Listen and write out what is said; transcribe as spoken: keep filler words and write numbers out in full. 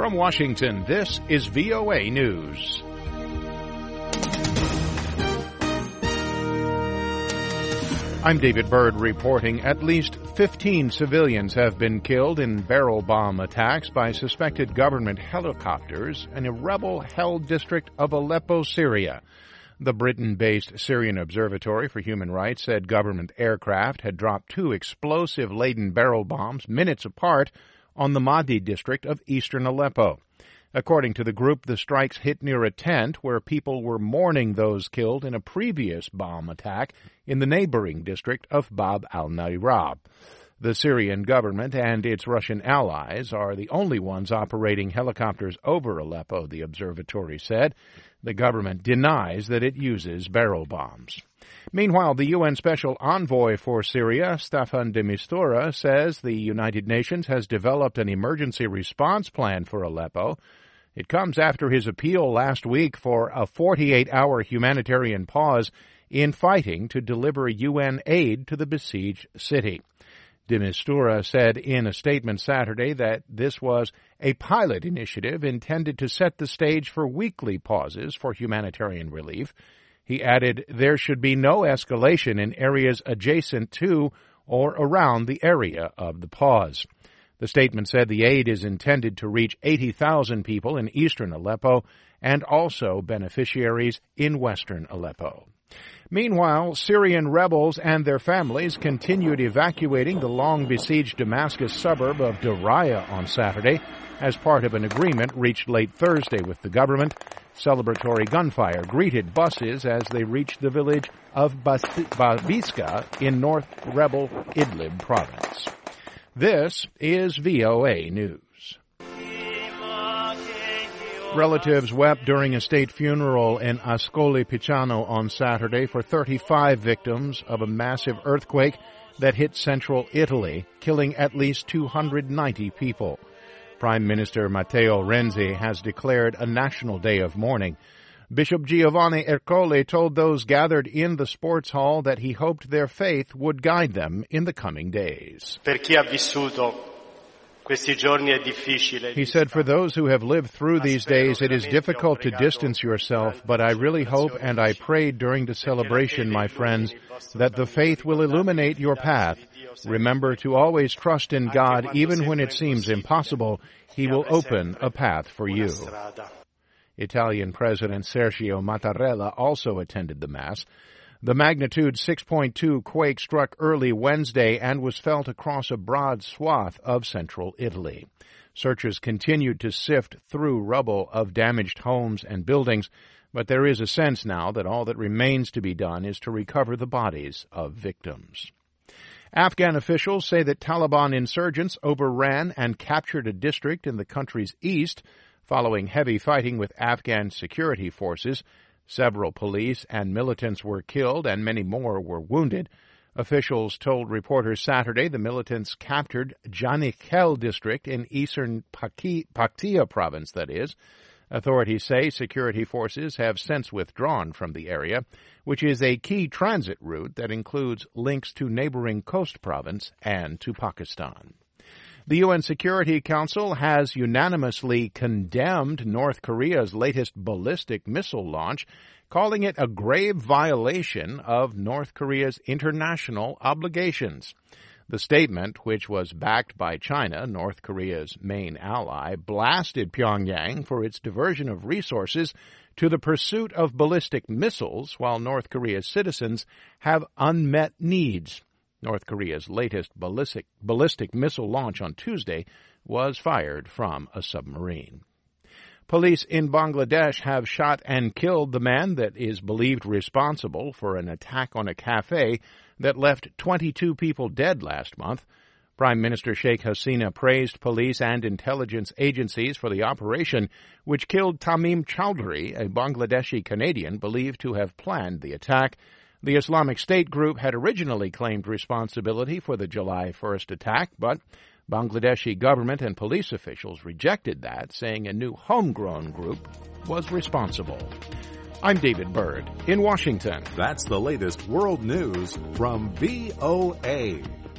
From Washington, this is V O A News. I'm David Byrd reporting at least fifteen civilians have been killed in barrel bomb attacks by suspected government helicopters in a rebel-held district of Aleppo, Syria. The Britain-based Syrian Observatory for Human Rights said government aircraft had dropped two explosive-laden barrel bombs minutes apart on the Mahdi district of eastern Aleppo. According to the group, the strikes hit near a tent where people were mourning those killed in a previous bomb attack in the neighboring district of Bab al-Nayrab. The Syrian government and its Russian allies are the only ones operating helicopters over Aleppo, the observatory said. The government denies that it uses barrel bombs. Meanwhile, the U N Special Envoy for Syria, Staffan de Mistura, says the United Nations has developed an emergency response plan for Aleppo. It comes after his appeal last week for a forty-eight hour humanitarian pause in fighting to deliver U N aid to the besieged city. De Mistura said in a statement Saturday that this was a pilot initiative intended to set the stage for weekly pauses for humanitarian relief. He added there should be no escalation in areas adjacent to or around the area of the pause. The statement said the aid is intended to reach eighty thousand people in eastern Aleppo and also beneficiaries in western Aleppo. Meanwhile, Syrian rebels and their families continued evacuating the long-besieged Damascus suburb of Daraya on Saturday as part of an agreement reached late Thursday with the government. Celebratory gunfire greeted buses as they reached the village of Babiska in North Rebel Idlib province. This is V O A News. Relatives wept during a state funeral in Ascoli Piceno on Saturday for thirty-five victims of a massive earthquake that hit central Italy, killing at least two hundred ninety people. Prime Minister Matteo Renzi has declared a national day of mourning. Bishop Giovanni Ercole told those gathered in the sports hall that he hoped their faith would guide them in the coming days. Per chi ha vissuto questi giorni è difficile. He said, for those who have lived through these days, it is difficult to distance yourself, but I really hope and I prayed during the celebration, my friends, that the faith will illuminate your path. Remember to always trust in God, even when it seems impossible. He will open a path for you. Italian President Sergio Mattarella also attended the Mass. The magnitude six point two quake struck early Wednesday and was felt across a broad swath of central Italy. Searchers continued to sift through rubble of damaged homes and buildings, but there is a sense now that all that remains to be done is to recover the bodies of victims. Afghan officials say that Taliban insurgents overran and captured a district in the country's east following heavy fighting with Afghan security forces. Several police and militants were killed and many more were wounded. Officials told reporters Saturday the militants captured Janikhel district in eastern Paktia province, that is. Authorities say security forces have since withdrawn from the area, which is a key transit route that includes links to neighboring Khost province and to Pakistan. The U N Security Council has unanimously condemned North Korea's latest ballistic missile launch, calling it a grave violation of North Korea's international obligations. The statement, which was backed by China, North Korea's main ally, blasted Pyongyang for its diversion of resources to the pursuit of ballistic missiles, while North Korea's citizens have unmet needs. North Korea's latest ballistic, ballistic missile launch on Tuesday was fired from a submarine. Police in Bangladesh have shot and killed the man that is believed responsible for an attack on a cafe that left twenty-two people dead last month. Prime Minister Sheikh Hasina praised police and intelligence agencies for the operation, which killed Tamim Chowdhury, a Bangladeshi Canadian believed to have planned the attack. The Islamic State group had originally claimed responsibility for the July first attack, but Bangladeshi government and police officials rejected that, saying a new homegrown group was responsible. I'm David Byrd in Washington. That's the latest world news from V O A.